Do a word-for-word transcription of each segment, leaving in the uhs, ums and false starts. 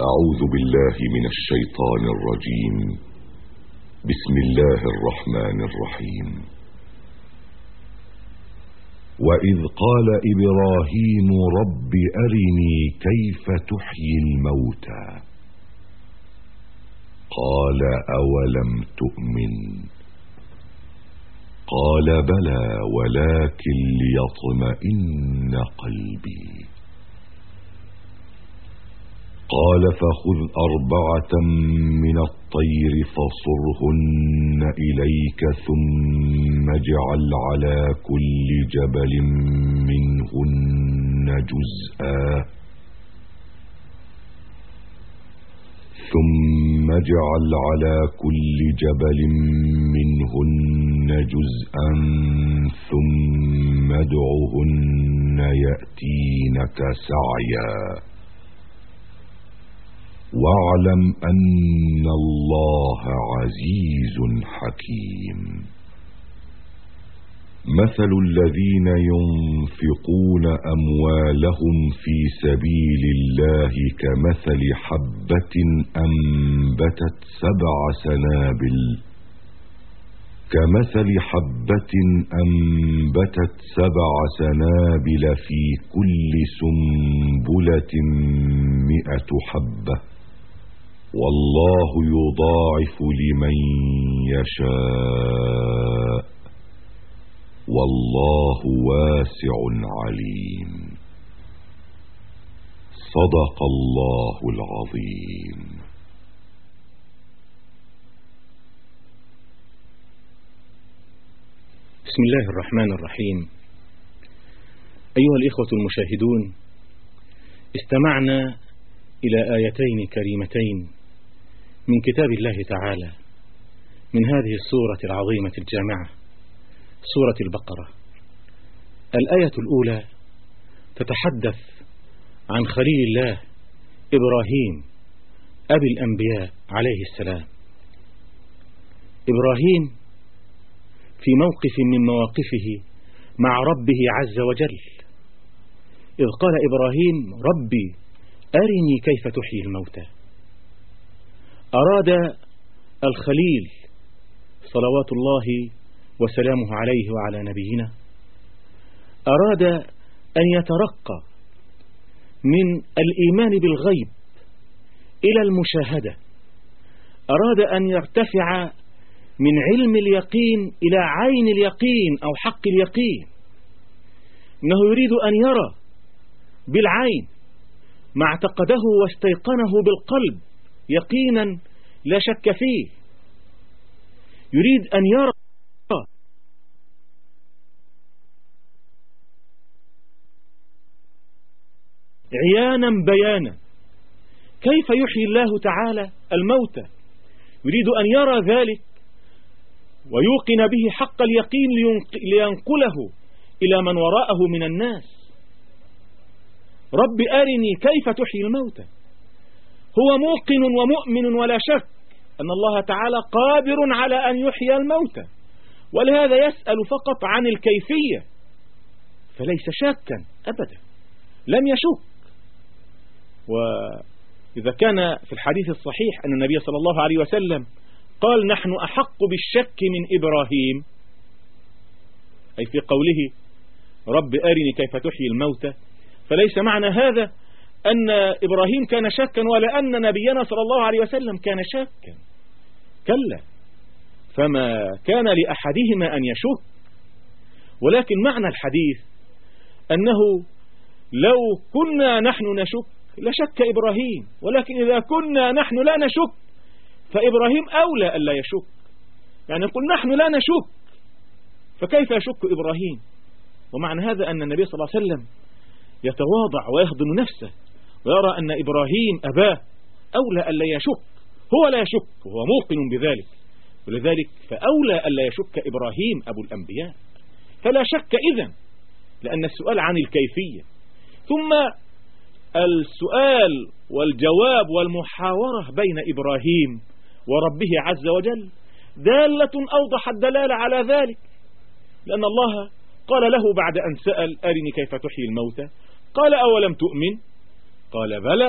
أعوذ بالله من الشيطان الرجيم. بسم الله الرحمن الرحيم. وإذ قال إبراهيم رب أرني كيف تحيي الموتى قال أولم تؤمن قال بلى ولكن ليطمئن قلبي قال فخذ أربعة من الطير فصرهن إليك ثم اجعل على كل جبل منهن جزءا ثم اجعل على كل جبل منهن جزءا ثم ادعهن يأتينك سعيا واعلم أن الله عزيز حكيم. مثل الذين ينفقون أموالهم في سبيل الله كمثل حبة أنبتت سبع سنابل كمثل حبة أنبتت سبع سنابل في كل سنبلة مئة حبة والله يضاعف لمن يشاء والله واسع عليم. صدق الله العظيم. بسم الله الرحمن الرحيم. أيها الإخوة المشاهدون، استمعنا إلى آيتين كريمتين من كتاب الله تعالى من هذه السورة العظيمة الجامعة، سورة البقرة. الآية الأولى تتحدث عن خليل الله إبراهيم أبي الأنبياء عليه السلام. إبراهيم في موقف من مواقفه مع ربه عز وجل، إذ قال إبراهيم ربي أرني كيف تحيي الموتى. أراد الخليل صلوات الله وسلامه عليه وعلى نبينا، أراد أن يترقى من الإيمان بالغيب إلى المشاهدة، أراد أن يرتفع من علم اليقين إلى عين اليقين أو حق اليقين. إنه يريد أن يرى بالعين ما اعتقده واستيقنه بالقلب يقينا لا شك فيه. يريد أن يرى عيانا بيانا كيف يحيي الله تعالى الموتى. يريد أن يرى ذلك ويوقن به حق اليقين لينقله إلى من وراءه من الناس. رب أرني كيف تحيي الموتى. هو موقن ومؤمن ولا شك أن الله تعالى قادر على أن يحيي الموتى، ولهذا يسأل فقط عن الكيفية، فليس شاكا أبدا، لم يشك. وإذا كان في الحديث الصحيح أن النبي صلى الله عليه وسلم قال نحن أحق بالشك من إبراهيم، أي في قوله رب أرني كيف تحيي الموتى، فليس معنى هذا أن إبراهيم كان شاكا ولا أن نبينا صلى الله عليه وسلم كان شاكا، كلا، فما كان لأحدهما أن يشك. ولكن معنى الحديث أنه لو كنا نحن نشك لشك إبراهيم، ولكن إذا كنا نحن لا نشك فإبراهيم أولى ألا يشك. يعني نقول نحن لا نشك فكيف يشك إبراهيم؟ ومعنى هذا أن النبي صلى الله عليه وسلم يتواضع ويهضم نفسه ويرى أن إبراهيم أباه أولى ألا يشك. هو لا يشك وهو موقن بذلك، ولذلك فأولى ألا يشك إبراهيم أبو الأنبياء. فلا شك إذن، لأن السؤال عن الكيفية، ثم السؤال والجواب والمحاورة بين إبراهيم وربه عز وجل دالة أوضح الدلالة على ذلك، لأن الله قال له بعد أن سأل أرني كيف تحيي الموتى قال أولم تؤمن؟ قال بلى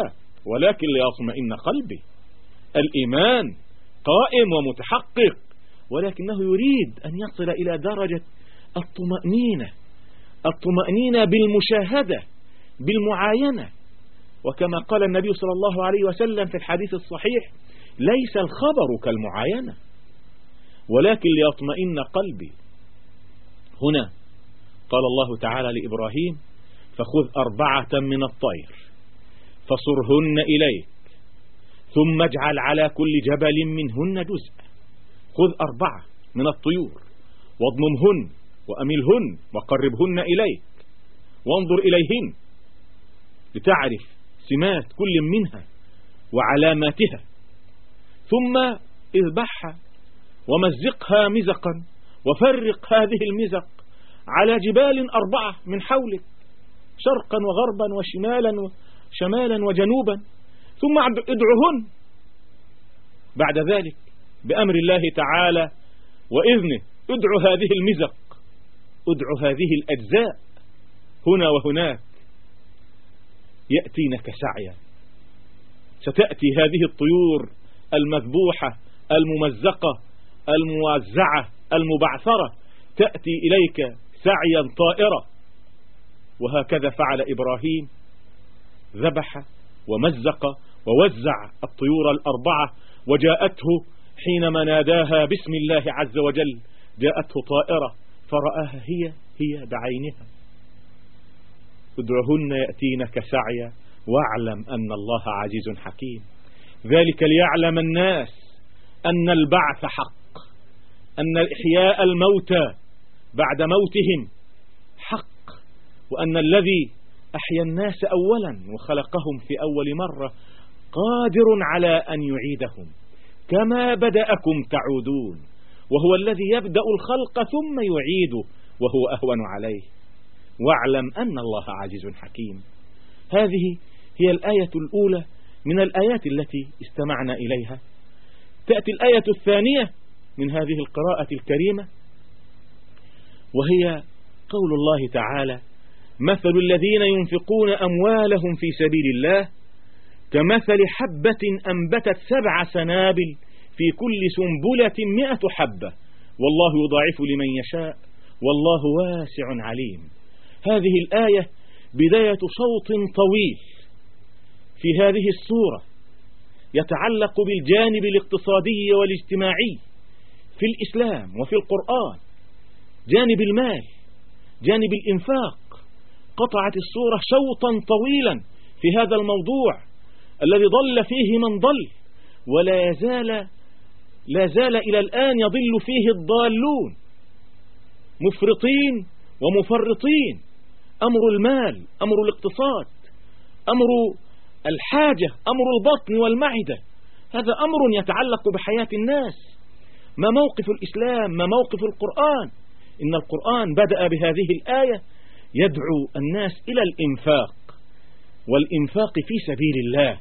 ولكن ليطمئن قلبي. الإيمان قائم ومتحقق، ولكنه يريد أن يصل إلى درجة الطمأنينة، الطمأنينة بالمشاهدة بالمعاينة. وكما قال النبي صلى الله عليه وسلم في الحديث الصحيح: ليس الخبر كالمعاينة ولكن ليطمئن قلبي. هنا قال الله تعالى لإبراهيم: فخذ أربعة من الطير فصرهن إليك ثم اجعل على كل جبل منهن جزء. خذ أربعة من الطيور واضممهن وأملهن وقربهن إليك وانظر إليهن لتعرف سمات كل منها وعلاماتها، ثم اذبحها ومزقها مزقا وفرق هذه المزق على جبال أربعة من حولك، شرقا وغربا وشمالا وشمالا وجنوبا، ثم ادعهن بعد ذلك بأمر الله تعالى وإذنه. ادعو هذه المزق، ادعو هذه الأجزاء هنا وهناك، يأتينك سعيا. ستأتي هذه الطيور المذبوحة الممزقة الموزعة المبعثرة تأتي إليك سعيا طائرة. وهكذا فعل إبراهيم، ذبح ومزق ووزع الطيور الأربعة، وجاءته حينما ناداها باسم الله عز وجل جاءته طائرة فرآها هي هي بعينها. ادعهن يأتينك سعيا واعلم أن الله عزيز حكيم. ذلك ليعلم الناس أن البعث حق، أن الإحياء الموتى بعد موتهم حق، وأن الذي أحيا الناس أولا وخلقهم في أول مرة قادر على أن يعيدهم كما بدأكم تعودون، وهو الذي يبدأ الخلق ثم يعيده وهو أهون عليه. واعلم أن الله عزيز حكيم. هذه هي الآية الأولى من الآيات التي استمعنا إليها. تأتي الآية الثانية من هذه القراءة الكريمة، وهي قول الله تعالى: مثل الذين ينفقون أموالهم في سبيل الله كمثل حبة أنبتت سبع سنابل في كل سنبلة مئة حبة والله يضاعف لمن يشاء والله واسع عليم. هذه الآية بداية صوت طويل في هذه السورة يتعلق بالجانب الاقتصادي والاجتماعي في الإسلام وفي القرآن، جانب المال، جانب الإنفاق. قطعت السورة شوطا طويلا في هذا الموضوع الذي ضل فيه من ضل، ولا يزال لا زال إلى الآن يضل فيه الضالون، مفرطين ومفرطين. أمر المال، أمر الاقتصاد، أمر الحاجة، أمر البطن والمعدة، هذا أمر يتعلق بحياة الناس. ما موقف الإسلام؟ ما موقف القرآن؟ إن القرآن بدأ بهذه الآية يدعو الناس إلى الإنفاق، والإنفاق في سبيل الله،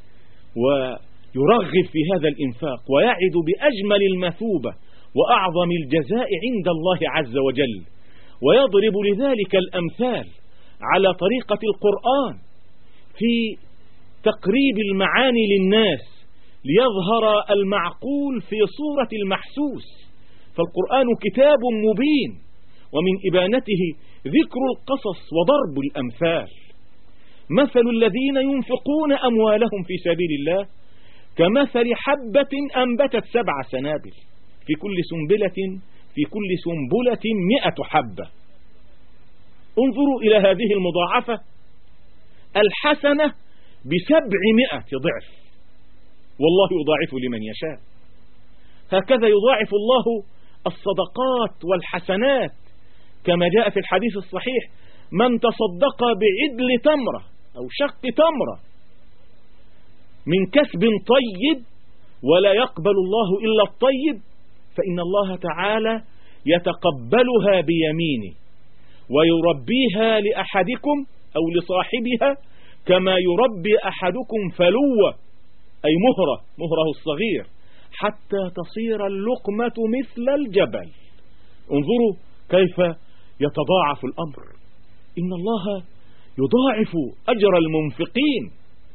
ويرغب في هذا الإنفاق ويعد بأجمل المثوبة وأعظم الجزاء عند الله عز وجل، ويضرب لذلك الأمثال على طريقة القرآن في تقريب المعاني للناس ليظهر المعقول في صورة المحسوس. فالقرآن كتاب مبين، ومن إبانته ذكر القصص وضرب الأمثال. مثل الذين ينفقون أموالهم في سبيل الله كمثل حبة أنبتت سبع سنابل في كل سنبلة في كل سنبلة مئة حبة. انظروا إلى هذه المضاعفة، الحسنة بسبعمائة ضعف والله يضاعف لمن يشاء. هكذا يضاعف الله الصدقات والحسنات، كما جاء في الحديث الصحيح: من تصدق بعدل تمرة أو شق تمرة من كسب طيب ولا يقبل الله إلا الطيب فإن الله تعالى يتقبلها بيمينه ويربيها لأحدكم أو لصاحبها كما يربي أحدكم فلوة، أي مهرة مهره الصغير، حتى تصير اللقمة مثل الجبل. انظروا كيف يتضاعف الأمر. إن الله يضاعف أجر المنفقين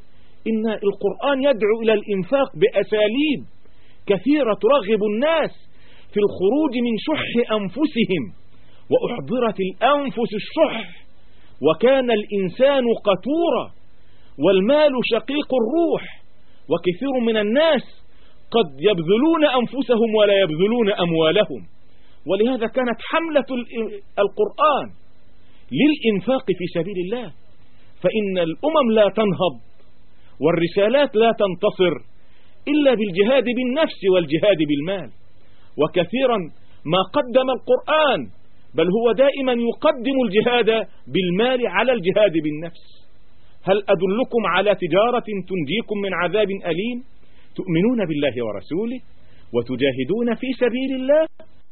إن القرآن يدعو إلى الإنفاق بأساليب كثيرة ترغب الناس في الخروج من شح أنفسهم، وأحضرت الأنفس الشح وكان الإنسان قتورا والمال شقيق الروح، وكثير من الناس قد يبذلون أنفسهم ولا يبذلون أموالهم. ولهذا كانت حملة القرآن للإنفاق في سبيل الله، فإن الأمم لا تنهض والرسالات لا تنتصر إلا بالجهاد بالنفس والجهاد بالمال. وكثيرا ما قدم القرآن، بل هو دائما يقدم الجهاد بالمال على الجهاد بالنفس. هل أدلكم على تجارة تنجيكم من عذاب أليم؟ تؤمنون بالله ورسوله وتجاهدون في سبيل الله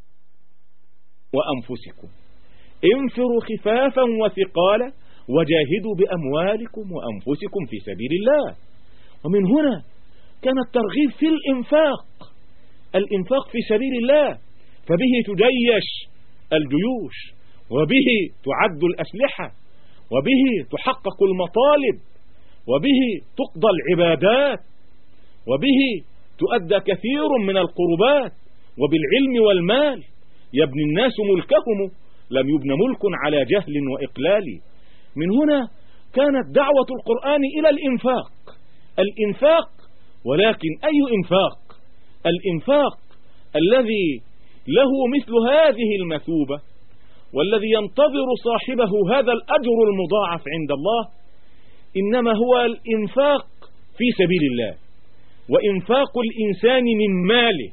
وأنفسكم، انفروا خفافا وثقالا وجاهدوا بأموالكم وأنفسكم في سبيل الله. ومن هنا كان الترغيب في الإنفاق، الإنفاق في سبيل الله، فبه تجيش الجيوش، وبه تعد الأسلحة، وبه تحقق المطالب، وبه تقضى العبادات، وبه تؤدى كثير من القربات. وبالعلم والمال يبني الناس ملكهم، لم يبن ملك على جهل وإقلال. من هنا كانت دعوة القرآن إلى الإنفاق، الإنفاق، ولكن أي إنفاق؟ الإنفاق الذي له مثل هذه المثوبة والذي ينتظر صاحبه هذا الأجر المضاعف عند الله، إنما هو الإنفاق في سبيل الله، وإنفاق الإنسان من ماله.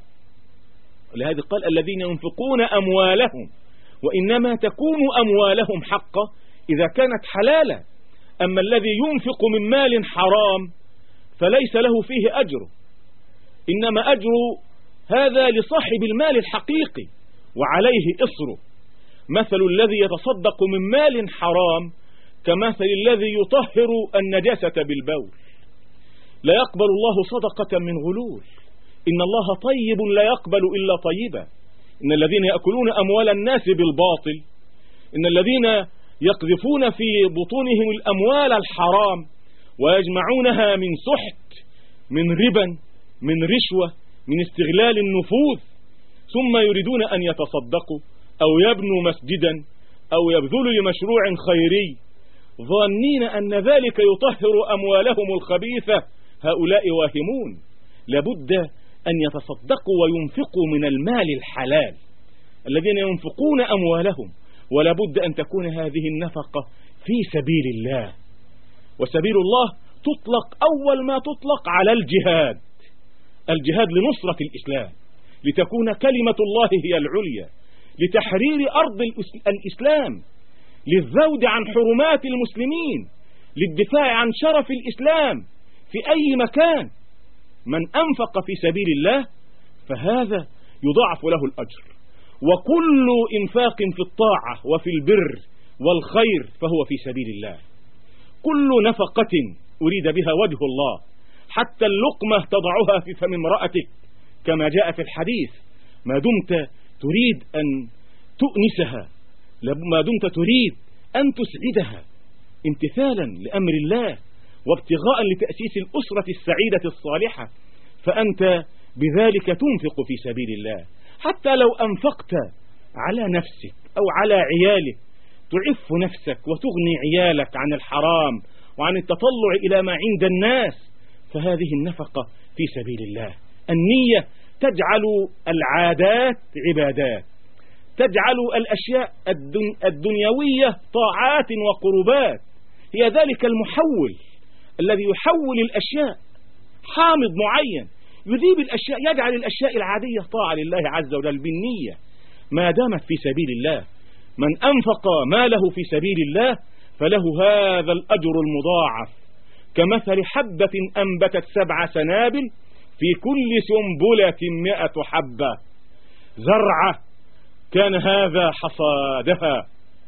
لهذا قال الذين ينفقون أموالهم، وإنما تكون أموالهم حقا إذا كانت حلالا. أما الذي ينفق من مال حرام فليس له فيه أجر، إنما أجر هذا لصاحب المال الحقيقي وعليه إصره. مثل الذي يتصدق من مال حرام كمثل الذي يطهر النجاسة بالبول. لا يقبل الله صدقة من غلول، إن الله طيب لا يقبل إلا طيبا. إن الذين يأكلون أموال الناس بالباطل، إن الذين يقذفون في بطونهم الأموال الحرام ويجمعونها من سحت، من ربا، من رشوة، من استغلال النفوذ، ثم يريدون أن يتصدقوا أو يبنوا مسجدا أو يبذلوا لمشروع خيري ظانين أن ذلك يطهر أموالهم الخبيثة، هؤلاء واهمون. لابد أن يتصدقوا وينفقوا من المال الحلال، الذين ينفقون أموالهم، ولابد أن تكون هذه النفقة في سبيل الله. وسبيل الله تطلق أول ما تطلق على الجهاد، الجهاد لنصرة الإسلام، لتكون كلمة الله هي العليا، لتحرير أرض الإسلام، للذود عن حرمات المسلمين، للدفاع عن شرف الإسلام في أي مكان. من أنفق في سبيل الله فهذا يضاعف له الأجر، وكل إنفاق في الطاعة وفي البر والخير فهو في سبيل الله. كل نفقة أريد بها وجه الله، حتى اللقمة تضعها في فم امرأتك كما جاء في الحديث، ما دمت تريد أن تؤنسها، ما دمت تريد أن تسعدها امتثالا لأمر الله وابتغاء لتأسيس الأسرة السعيدة الصالحة، فأنت بذلك تنفق في سبيل الله. حتى لو أنفقت على نفسك أو على عيالك تعف نفسك وتغني عيالك عن الحرام وعن التطلع إلى ما عند الناس، فهذه النفقة في سبيل الله. النية تجعل العادات عبادات، تجعل الأشياء الدن الدنيوية طاعات وقربات. هي ذلك المحول الذي يحول الأشياء، حامض معين يذيب الأشياء، يجعل الأشياء العادية طاعة لله عز وجل بالنية ما دامت في سبيل الله. من أنفق ماله في سبيل الله فله هذا الأجر المضاعف، كمثل حبة أنبتت سبع سنابل في كل سنبلة مئة حبة، زرعة كان هذا حصادها،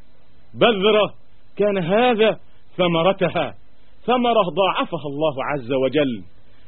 بذرة كان هذا ثمرتها، ثمرة ضاعفها الله عز وجل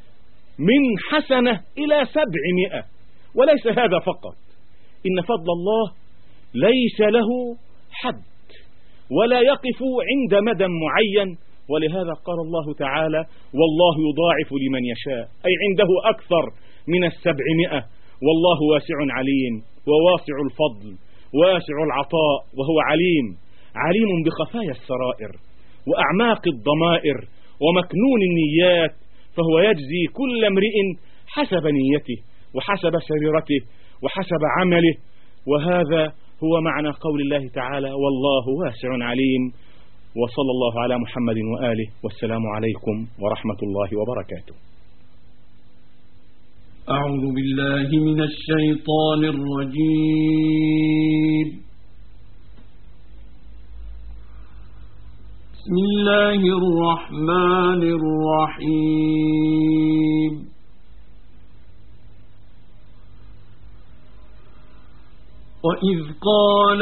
من حسنة إلى سبعمائة. وليس هذا فقط، إن فضل الله ليس له حد ولا يقف عند مدى معين ولهذا قال الله تعالى والله يضاعف لمن يشاء، أي عنده أكثر من السبعمائة، والله واسع عليم وواسع الفضل واسع العطاء، وهو عليم عليم بخفايا السرائر وأعماق الضمائر ومكنون النيات، فهو يجزي كل امرئ حسب نيته وحسب سريرته وحسب عمله. وهذا هو معنى قول الله تعالى والله واسع عليم. وصلى الله على محمد وآله، والسلام عليكم ورحمة الله وبركاته. أعوذ بالله من الشيطان الرجيم. بسم الله الرحمن الرحيم. وإذ قال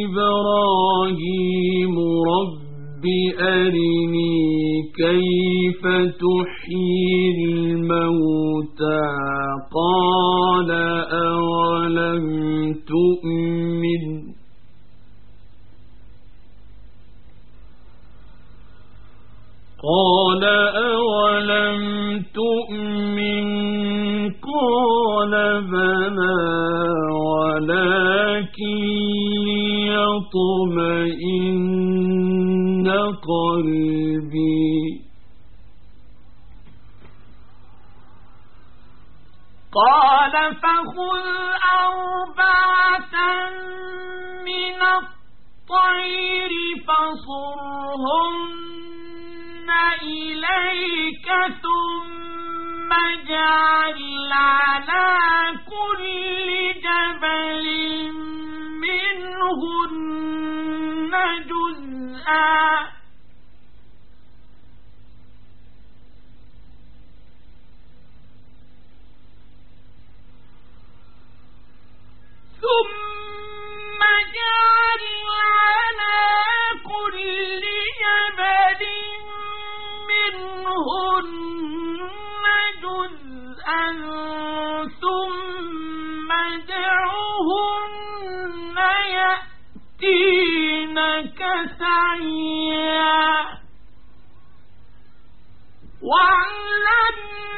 إبراهيم رب أرني كيف تحيي الموتى قال أولم تؤمن قال أولم تؤمن قال بلى ولكن ليطمئن قلبي قال فخذ أربعة من الطير فصرهن إليك ثم اجعل على كل جبل منهن جزءا ثم اجعل على كل جبل منهن جزءا ثم ادعهن يأتينك سعيا واعلم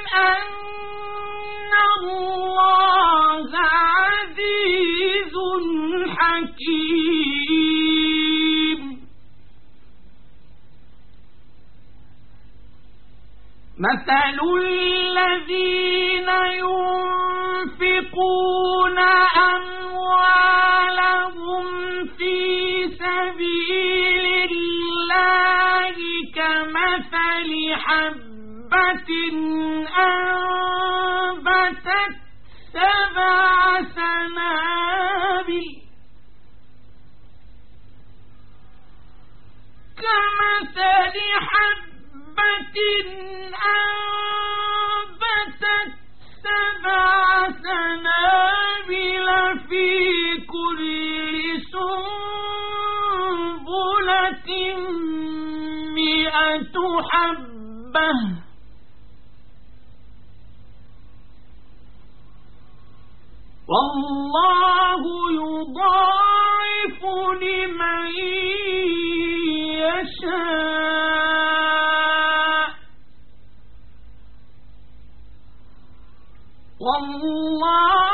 أن الله عزيز حكيم. مثل الذين ينفقون أموالهم في سبيل الله كمثل حبة أنبتت سبع سنابل كمثل حبة أنبتت سبع سنابل في كل سنبلة مئة حبة والله يضاعف لمن يشاء والله